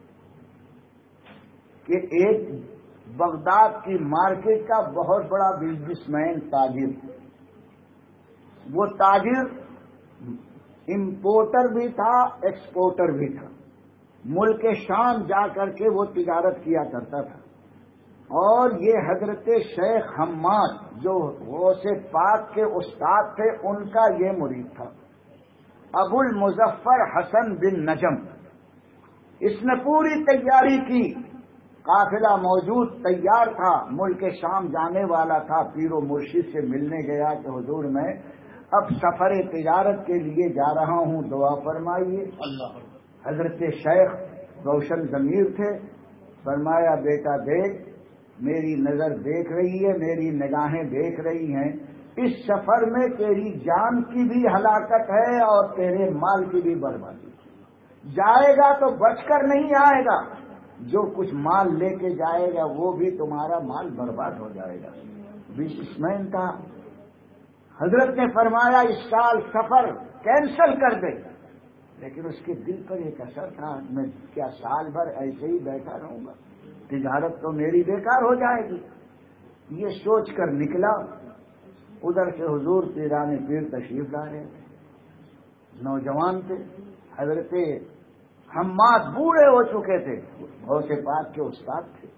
کہ ایک بغداد کی مارکیٹ کا بہت بڑا بزنس مین تاجر، وہ تاجر امپورٹر بھی تھا ایکسپورٹر بھی تھا، ملک شام جا کر کے وہ تجارت کیا کرتا تھا، اور یہ حضرت شیخ حماد جو غوث پاک کے استاد تھے ان کا یہ مرید تھا، ابو المظفر حسن بن نجم۔ اس نے پوری تیاری کی، قافلہ موجود تیار تھا، ملک شام جانے والا تھا، پیر و مرشد سے ملنے گیا کہ حضور میں اب سفر تجارت کے لیے جا رہا ہوں، دعا فرمائیے۔ حضرت شیخ روشن ضمیر تھے، فرمایا بیٹا دیکھ میری نظر دیکھ رہی ہے، میری نگاہیں دیکھ رہی ہیں، اس سفر میں تیری جان کی بھی ہلاکت ہے اور تیرے مال کی بھی بربادی، جائے گا تو بچ کر نہیں آئے گا، جو کچھ مال لے کے جائے گا وہ بھی تمہارا مال برباد ہو جائے گا۔ بزنس مین تھا، حضرت نے فرمایا اس سال سفر کینسل کر دے، لیکن اس کے دل پر ایک اثر تھا، میں کیا سال بھر ایسے ہی بیٹھا رہوں گا، تجارت تو میری بیکار ہو جائے گی، یہ سوچ کر نکلا۔ ادھر سے حضور پیران پیر تشریف لا رہے تھے، نوجوان تھے، حضرت حماد بوڑھے ہو چکے تھے، غوث پاک کے استاد تھے۔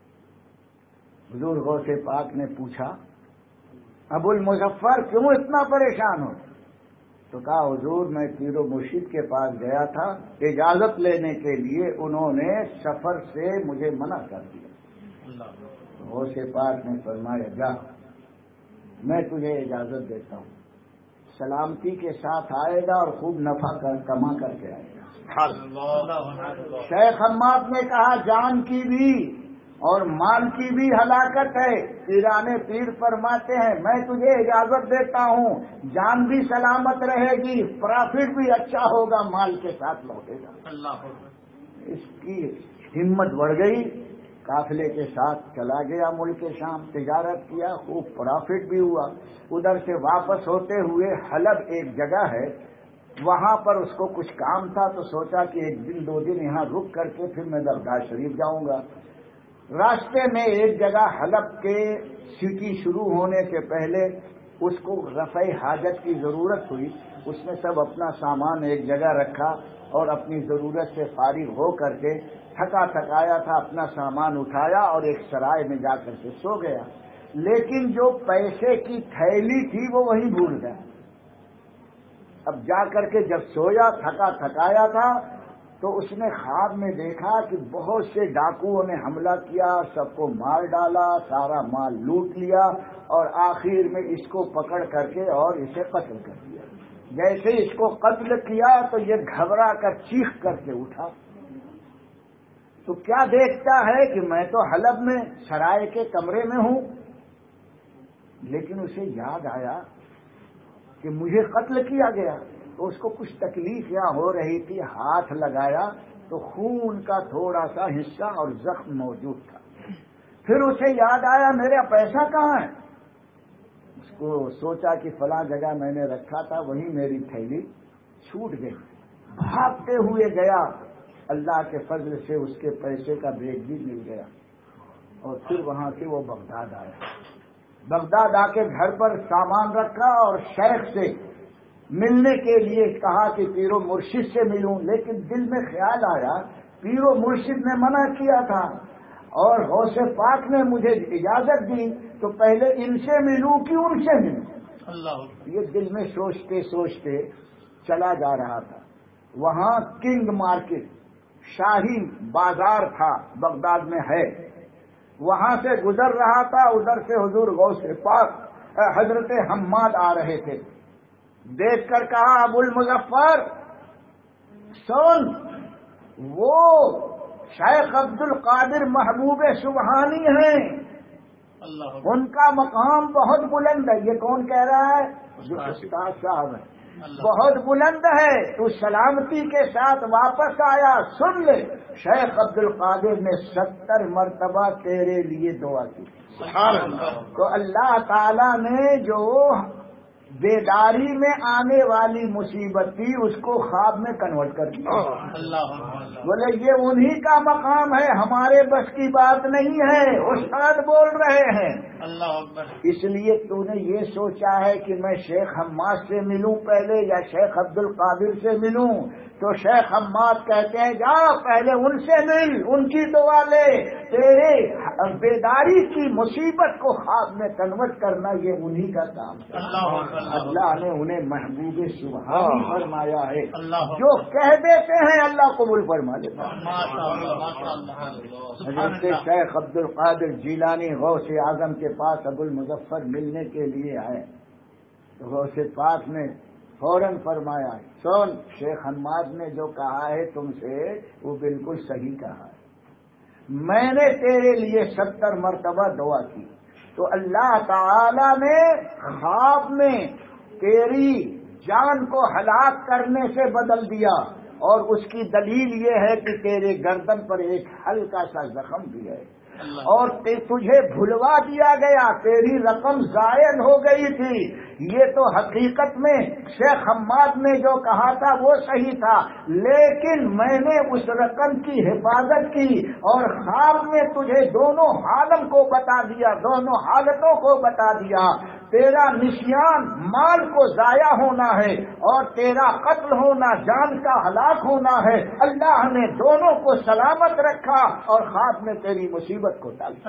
حضور غوث پاک نے پوچھا ابو المظفر کیوں اتنا پریشان ہو؟ تو کہا حضور میں پیر و مرشد کے پاس گیا تھا اجازت لینے کے لیے، انہوں نے سفر سے مجھے منع کر دیا۔ غوث پاک نے فرمایا جا میں تجھے اجازت دیتا ہوں، سلامتی کے ساتھ آئے گا اور خوب نفع کر کما کر کے آئے گا۔ شیخ حماد نے کہا جان کی بھی اور مال کی بھی ہلاکت ہے، پیرانے پیر فرماتے ہیں میں تجھے اجازت دیتا ہوں، جان بھی سلامت رہے گی، پرافٹ بھی اچھا ہوگا، مال کے ساتھ لوٹے گا۔ اس کی ہمت بڑھ گئی، قافلے کے ساتھ چلا گیا ملک شام، تجارت کیا، خوب پرافٹ بھی ہوا۔ ادھر سے واپس ہوتے ہوئے حلب ایک جگہ ہے، وہاں پر اس کو کچھ کام تھا تو سوچا کہ ایک دن دو دن یہاں رک کر کے پھر میں درگاہ شریف جاؤں گا۔ راستے میں ایک جگہ حلب کے سٹی شروع ہونے سے پہلے اس کو رفع حاجت کی ضرورت ہوئی، اس نے سب اپنا سامان ایک جگہ رکھا اور اپنی ضرورت سے فارغ ہو کر کے تھکا تھکایا تھا، اپنا سامان اٹھایا اور ایک سرائے میں جا کر کے سو گیا، لیکن جو پیسے کی تھیلی تھی وہ وہیں بھول گیا۔ اب جا کر کے جب سویا تھکا تھکایا تھا تو اس نے خواب میں دیکھا کہ بہت سے ڈاکوؤں نے حملہ کیا، سب کو مار ڈالا، سارا مال لوٹ لیا اور آخر میں اس کو پکڑ کر کے اور اسے قتل کر دیا۔ جیسے اس کو قتل کیا تو یہ گھبرا کر چیخ کر کے اٹھا، تو کیا دیکھتا ہے کہ میں تو حلب میں سرائے کے کمرے میں ہوں، لیکن اسے یاد آیا کہ مجھے قتل کیا گیا، تو اس کو کچھ تکلیف یہاں ہو رہی تھی، ہاتھ لگایا تو خون کا تھوڑا سا حصہ اور زخم موجود تھا۔ پھر اسے یاد آیا میرا پیسہ کہاں ہے، اس کو سوچا کہ فلاں جگہ میں نے رکھا تھا، وہیں میری تھیلی چھوٹ گئی، بھاگتے ہوئے گیا، اللہ کے فضل سے اس کے پیسے کا بیگ بھی مل گیا، اور پھر وہاں سے وہ بغداد آیا۔ بغداد آ کے گھر پر سامان رکھا اور شیخ سے ملنے کے لیے کہا کہ پیر و مرشد سے ملوں، لیکن دل میں خیال آیا پیر و مرشد نے منع کیا تھا اور غوث پاک نے مجھے اجازت دی، تو پہلے ان سے ملوں کہ ان سے ملوں، اللہ یہ دل میں سوچتے سوچتے چلا جا رہا تھا۔ وہاں کنگ مارکیٹ شاہی بازار تھا بغداد میں ہے، وہاں سے گزر رہا تھا، ادھر سے حضور غوث پاک حضرت حماد آ رہے تھے، دیکھ کر کہا ابو المظفر سن، وہ شیخ عبد القادر محبوب سبحانی ہیں، ان کا مقام بہت بلند ہے۔ یہ کون کہہ رہا ہے؟ جو استاد صاحب ہے، بہت بلند ہے، تو سلامتی کے ساتھ واپس آیا۔ سن لے، شیخ عبد القادر نے ستر مرتبہ تیرے لیے دعا کی، تو اللہ تعالی نے جو بیداری میں آنے والی مصیبت تھی اس کو خواب میں کنورٹ کر دیا۔ بولے یہ انہی کا مقام ہے، ہمارے بس کی بات نہیں ہے، استاد بول رہے ہیں۔ اس لیے تو نے یہ سوچا ہے کہ میں شیخ حماد سے ملوں پہلے یا شیخ عبد القادر سے ملوں، تو شیخ حماد کہتے ہیں جا پہلے ان سے مل، ان کی دعا لے، تیرے بیداری کی مصیبت کو خواب میں کنورٹ کرنا یہ انہی کا کام ہے۔ اللہ نے انہیں محبوب سبحانی فرمایا ہے، جو کہہ دیتے ہیں اللہ قبول فرما لیتا ہے۔ حضرت شیخ عبد القادر جیلانی غوث اعظم کے پاس ابو المظفر ملنے کے لیے آئے، تو غوث پاک نے فوراً فرمایا سن، شیخ حماد نے جو کہا ہے تم سے وہ بالکل صحیح کہا ہے، میں نے تیرے لیے ستر مرتبہ دعا کی، تو اللہ تعالی نے خواب میں تیری جان کو ہلاک کرنے سے بدل دیا، اور اس کی دلیل یہ ہے کہ تیرے گردن پر ایک ہلکا سا زخم بھی ہے، اور تجھے بھلوا دیا گیا، تیری رقم زائد ہو گئی تھی۔ یہ تو حقیقت میں شیخ حماد نے جو کہا تھا وہ صحیح تھا، لیکن میں نے اس رقم کی حفاظت کی اور خواب میں تجھے دونوں عالم کو بتا دیا، دونوں حالتوں کو بتا دیا۔ تیرا نسیان مال کو ضائع ہونا ہے اور تیرا قتل ہونا، جان کا ہلاک ہونا ہے، اللہ نے دونوں کو سلامت رکھا اور خواب میں تیری مصیبت کو ٹال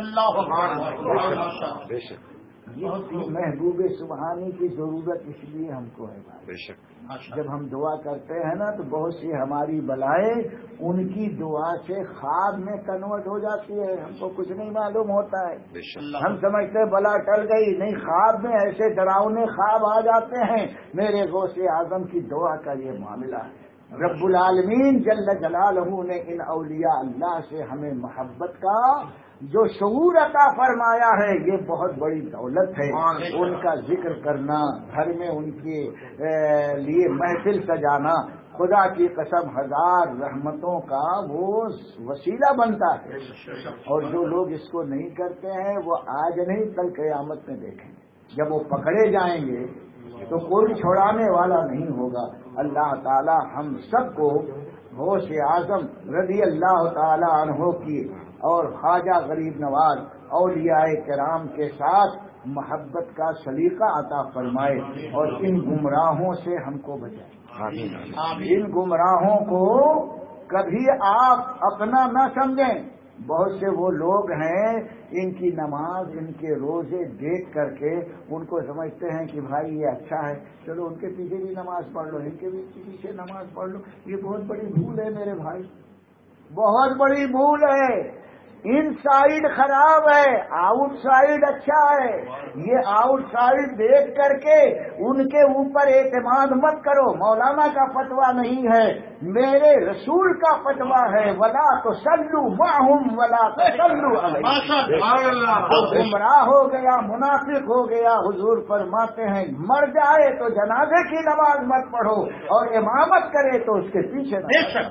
دیا۔ محبوب سبحانی کی ضرورت اس لیے ہم کو ہے بھائی، جب ہم دعا کرتے ہیں نا تو بہت سی ہماری بلائیں ان کی دعا سے خواب میں کنورٹ ہو جاتی ہے، ہم کو کچھ نہیں معلوم ہوتا ہے، ہم سمجھتے بلا ٹل گئی، نہیں، خواب میں ایسے ڈراؤنے خواب آ جاتے ہیں۔ میرے غوث اعظم کی دعا کا یہ معاملہ ہے، رب العالمین جل جلالہ نے ان اولیاء اللہ سے ہمیں محبت کا جو شعور عطا فرمایا ہے یہ بہت بڑی دولت ہے۔ ان کا ذکر کرنا، گھر میں ان کے لیے محفل سجانا، خدا کی قسم ہزار رحمتوں کا وہ وسیلہ بنتا ہے، اور جو لوگ اس کو نہیں کرتے ہیں وہ آج نہیں کل قیامت میں دیکھیں گے، جب وہ پکڑے جائیں گے تو کوئی چھڑانے والا نہیں ہوگا۔ اللہ تعالی ہم سب کو غوث اعظم رضی اللہ تعالی عنہ کی اور خواجہ غریب نواز اولیاء کرام کے ساتھ محبت کا سلیقہ عطا فرمائے اور ان گمراہوں سے ہم کو بچائے۔ ان گمراہوں کو کبھی آپ اپنا نہ سمجھیں، بہت سے وہ لوگ ہیں ان کی نماز، ان کے روزے دیکھ کر کے ان کو سمجھتے ہیں کہ بھائی یہ اچھا ہے، چلو ان کے پیچھے بھی نماز پڑھ لو، ان کے بھی پیچھے نماز پڑھ لو۔ یہ بہت بڑی بھول ہے میرے بھائی، بہت بڑی بھول ہے۔ ان سائڈ خراب ہے، آؤٹ سائڈ اچھا ہے۔ یہ آؤٹ سائڈ دیکھ کر کے ان کے اوپر اعتماد مت کرو، مولانا کا فتویٰ نہیں ہے، میرے رسول کا فتویٰ ہے، ولا تصلوا معهم ولا تصلوا علیہم۔ گمراہ ہو گیا، منافق ہو گیا، حضور فرماتے ہیں مر جائے تو جنازے کی نماز مت پڑھو اور امامت کرے تو اس کے پیچھے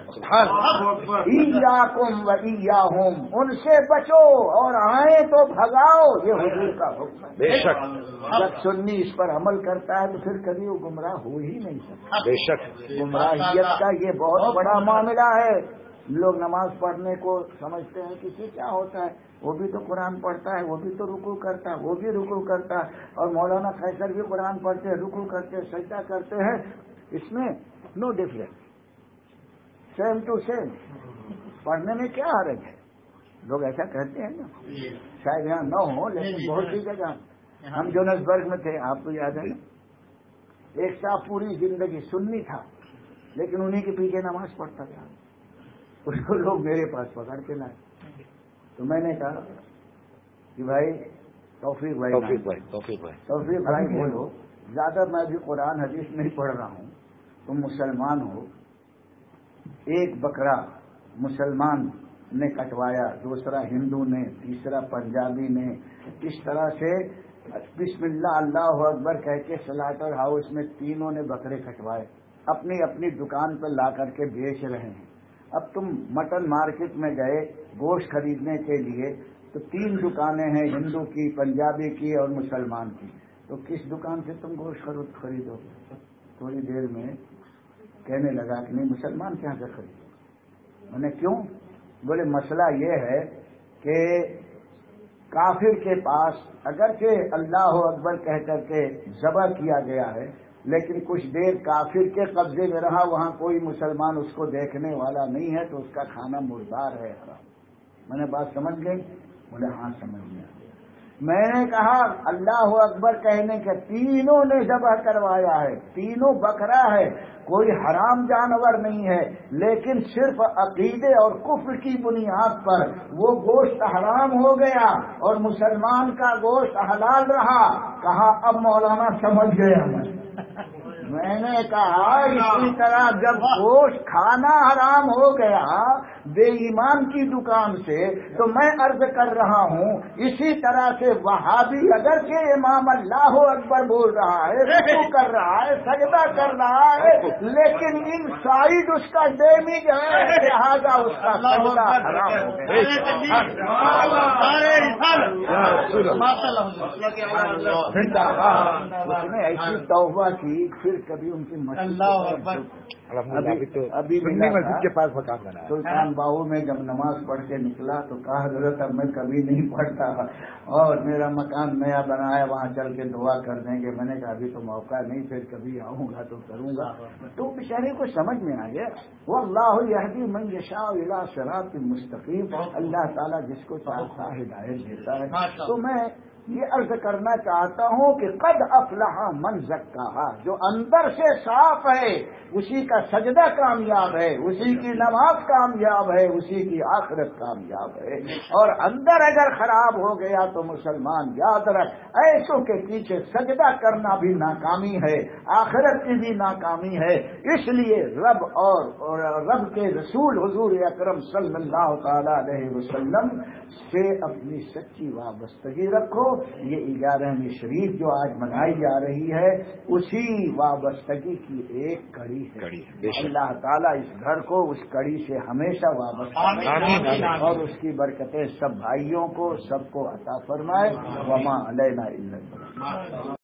ایاکم و ایاہم، ان سے بچو اور آئے تو بھگاؤ، یہ حضور کا حکم ہے۔ بے شک جب سنی اس پر عمل کرتا ہے تو پھر کبھی وہ گمراہ ہو ہی نہیں سکتا۔ بے شک گمراہیت کا یہ بہت بڑا معاملہ ہے۔ لوگ نماز پڑھنے کو سمجھتے ہیں کہ کیا ہوتا ہے، وہ بھی تو قرآن پڑھتا ہے، وہ بھی تو رکوع کرتا ہے، وہ بھی رکوع کرتا ہے، اور مولانا قیصر بھی قرآن پڑھتے ہیں، رکوع کرتے ہیں، سجدہ کرتے ہیں، اس میں no difference, same to same, پڑھنے میں کیا حرج ہے؟ لوگ ایسا کہتے ہیں نا، شاید یہاں نہ ہو لیکن بہت سی جگہ۔ ہم جونسبرگ میں تھے، آپ کو یاد ہے نا، ایک صاحب پوری زندگی سنی تھا لیکن انہی کے پیچھے نماز پڑھتا تھا، اس کو لوگ میرے پاس پکڑ کے لائے. تو میں نے کہا کہ بھائی توفیق بھائی توفیق بھائی توفیق بھائی توفیق بھائی بولو. زیادہ میں بھی قرآن حدیث نہیں پڑھ رہا ہوں. تم مسلمان ہو, ایک بکرا مسلمان نے کٹوایا, دوسرا ہندو نے, تیسرا پنجابی نے, اس طرح سے بسم اللہ اللہ اکبر کہہ کے سلاٹر ہاؤس میں تینوں نے بکرے کٹوائے, اپنی اپنی دکان پر لا کر کے بیچ رہے ہیں. اب تم مٹن مارکیٹ میں گئے گوشت خریدنے کے لیے, تو تین دکانیں ہیں, ہندو کی, پنجابی کی اور مسلمان کی. تو کس دکان سے تم گوشت خریدو؟ تھوڑی دیر میں کہنے لگا کہ نہیں, مسلمان کہاں سے خریدو. میں نے کیوں؟ بولے مسئلہ یہ ہے کہ کافر کے پاس اگرچہ اللہ اکبر کہہ کر کے ذبح کیا گیا ہے, لیکن کچھ دیر کافر کے قبضے میں رہا, وہاں کوئی مسلمان اس کو دیکھنے والا نہیں ہے, تو اس کا کھانا مردار ہے, حرام. میں نے بات سمجھ گئی؟ بولے ہاں سمجھ گیا. میں نے کہا اللہ اکبر کہنے کے تینوں نے ذبح کروایا ہے, تینوں بکرا ہے, کوئی حرام جانور نہیں ہے, لیکن صرف عقیدے اور کفر کی بنیاد پر وہ گوشت حرام ہو گیا اور مسلمان کا گوشت حلال رہا. کہا اب مولانا سمجھ گیا. میں نے کہا اسی طرح جب گوشت کھانا حرام ہو گیا بے ایمان کی دکان سے, تو میں عرض کر رہا ہوں اسی طرح سے وہابی اگرچہ امام اللہ اکبر بول رہا ہے, رکوع کر رہا ہے, سجدہ کر رہا ہے, لیکن ان سائڈ اس کا ڈیمیج ہے, لہذا اس کا سجدہ حرام ہو گیا. اس نے ایسی توبہ کی, پھر کبھی ان کی ابھی مسجد کے پاس مکان بنا. سلطان باہو میں جب نماز پڑھ کے نکلا تو کہا حضرت اب میں کبھی نہیں پڑھتا, اور میرا مکان نیا بنا ہے, وہاں چل کے دعا کر دیں گے. میں نے کہا ابھی تو موقع نہیں, پھر کبھی آؤں گا تو کروں گا. تو بیچارے کو سمجھ میں آ گیا, وہ اللہ یہدی من یشاء الی صراط مستقیم, اللہ تعالیٰ جس کو چاہتا ہے ہدایت دیتا ہے. تو میں یہ عرض کرنا چاہتا ہوں کہ قد افلح من زکاہا, جو اندر سے صاف ہے اسی کا سجدہ کامیاب ہے, اسی کی نماز کامیاب ہے, اسی کی آخرت کامیاب ہے. اور اندر اگر خراب ہو گیا تو مسلمان یاد رکھ, ایسوں کے پیچھے سجدہ کرنا بھی ناکامی ہے, آخرت کی بھی ناکامی ہے. اس لیے رب اور, اور رب کے رسول حضور اکرم صلی اللہ تعالی علیہ وسلم سے اپنی سچی وابستگی رکھو. یہ گیارہویں شریف جو آج منائی جا رہی ہے اسی وابستگی کی ایک کڑی ہے. اللہ تعالیٰ اس گھر کو اس کڑی سے ہمیشہ وابستہ اور اس کی برکتیں سب بھائیوں کو, سب کو عطا فرمائے. وما علینا الا البلاغ.